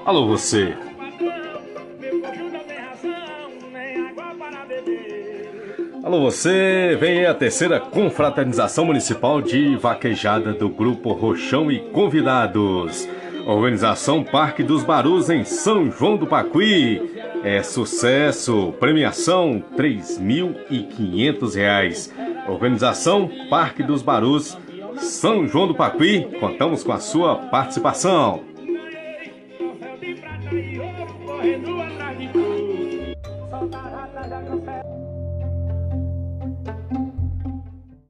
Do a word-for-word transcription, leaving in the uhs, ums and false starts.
Alô você. Alô você, vem aí a terceira confraternização municipal de vaquejada do Grupo Rochão e convidados. Organização Parque dos Barus em São João do Pacuí. É sucesso, premiação três mil e quinhentos reais. Organização Parque dos Barus, São João do Pacuí, contamos com a sua participação.